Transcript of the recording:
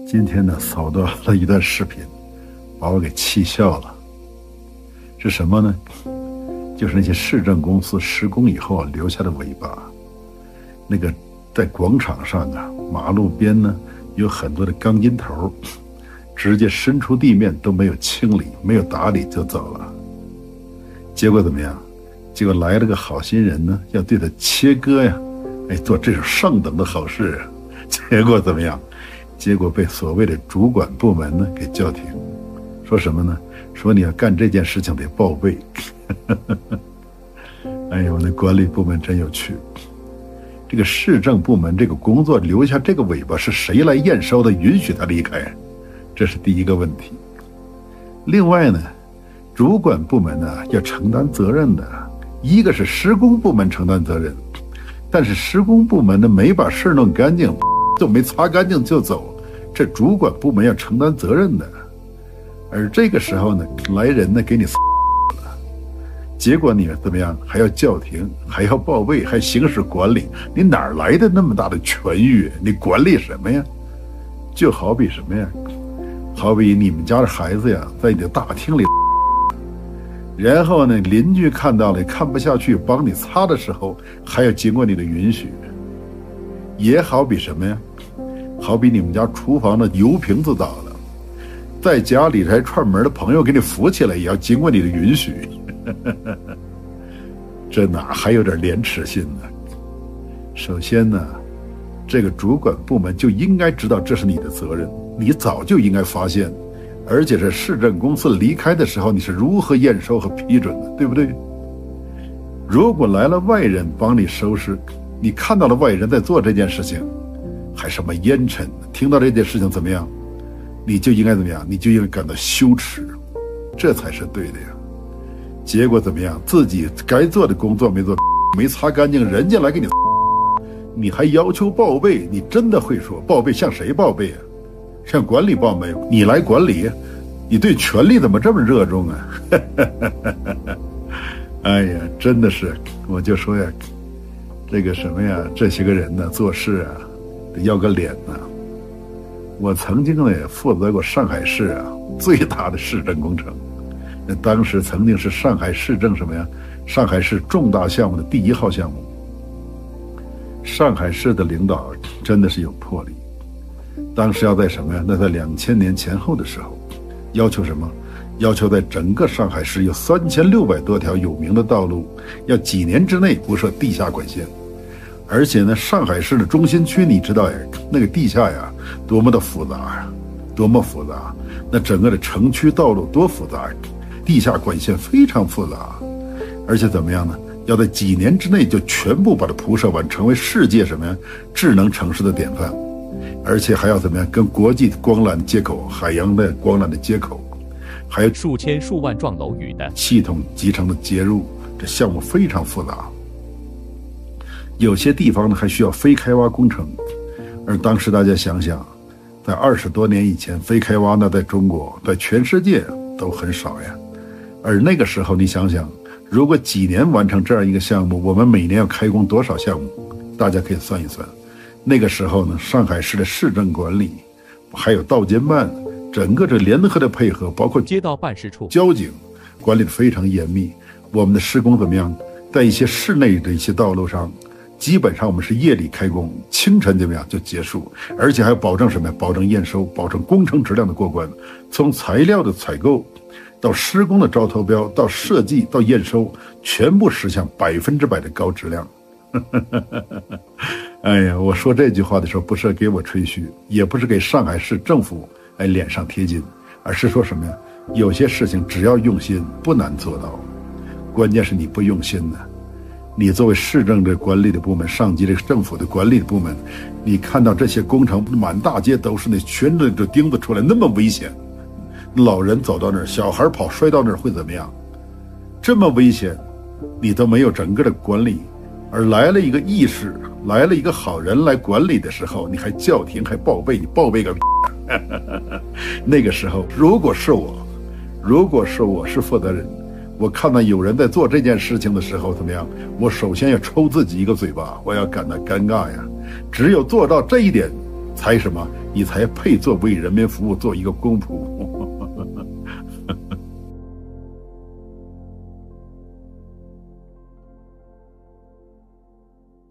今天呢，扫到了一段视频，把我给气笑了。是什么呢？就是那些市政公司施工以后留下的尾巴。那个在广场上啊，马路边呢，有很多的钢筋头，直接伸出地面都没有清理，没有打理就走了。结果怎么样？结果来了个好心人呢，要对他切割呀，做这种上等的好事啊。结果怎么样？结果被所谓的主管部门呢给叫停，说什么呢？说你要干这件事情得报备。哎呦，那管理部门真有趣。这个市政部门这个工作留下这个尾巴是谁来验收的？允许他离开？这是第一个问题。另外呢，主管部门呢要承担责任的，一个是施工部门承担责任，但是施工部门呢没把事弄干净，就没擦干净就走，这主管部门要承担责任的。而这个时候呢，来人呢给你了，结果你怎么样？还要叫停，还要报备，还行使管理，你哪来的那么大的权欲？你管理什么呀？就好比什么呀？好比你们家的孩子呀，在你的大厅里，然后呢，邻居看到了看不下去，帮你擦的时候，还要经过你的允许。也好比什么呀？好比你们家厨房的油瓶子倒了，在家里来串门的朋友给你扶起来，也要经过你的允许。这哪还有点廉耻心呢？首先呢，这个主管部门就应该知道这是你的责任，你早就应该发现，而且是市政公司离开的时候你是如何验收和批准的，对不对？如果来了外人帮你收拾，你看到了外人在做这件事情，还什么烟尘，听到这件事情怎么样？你就应该怎么样？你就应该感到羞耻，这才是对的呀。结果怎么样？自己该做的工作没做，没擦干净，人家来给你，你还要求报备？你真的会说报备？向谁报备啊？向管理报备？你来管理？你对权力怎么这么热衷啊？哎呀，真的是，我就说呀，这个什么呀，这些个人呢，做事啊，得要个脸呢。我曾经呢也负责过上海市啊最大的市政工程。那当时曾经是上海市政什么呀？上海市重大项目的第1号项目。上海市的领导真的是有魄力。当时要在什么呀？那在2000年前后的时候，要求什么？要求在整个上海市有3600多条有名的道路，要几年之内铺设地下管线。而且呢，上海市的中心区，你知道呀，那个地下呀，多么的复杂呀，多么复杂！那整个的城区道路多复杂呀！地下管线非常复杂，而且怎么样呢？要在几年之内就全部把它铺设完，成为世界什么呀？智能城市的典范，而且还要怎么样？跟国际光缆接口、海洋的光缆的接口，还有数千数万幢楼宇的系统集成的接入，这项目非常复杂。有些地方呢还需要非开挖工程，而当时大家想想，在20多年以前，非开挖呢在中国、在全世界都很少呀。而那个时候你想想，如果几年完成这样一个项目，我们每年要开工多少项目？大家可以算一算。那个时候呢，上海市的市政管理，还有道监办，整个这联合的配合，包括街道办事处、 交警，管理得非常严密。我们的施工怎么样？在一些市内的一些道路上，基本上我们是夜里开工，清晨怎么样就结束，而且还要保证什么呀？保证验收，保证工程质量的过关，从材料的采购到施工的招投标，到设计，到验收，全部实现100%的高质量。哎呀，我说这句话的时候，不是给我吹嘘，也不是给上海市政府脸上贴金，而是说什么呀？有些事情只要用心，不难做到，关键是你不用心呢。你作为市政的管理的部门，上级这个政府的管理的部门，你看到这些工程满大街都是那悬着的钉子出来，那么危险，老人走到那儿，小孩跑摔到那儿会怎么样？这么危险，你都没有整个的管理，而来了一个义士，来了一个好人来管理的时候，你还叫停，还报备，你报备个那个时候，如果是我是负责人，我看到有人在做这件事情的时候怎么样？我首先要抽自己一个嘴巴，我要感到尴尬呀。只有做到这一点，才什么？ 你才配做为人民服务，做一个公仆。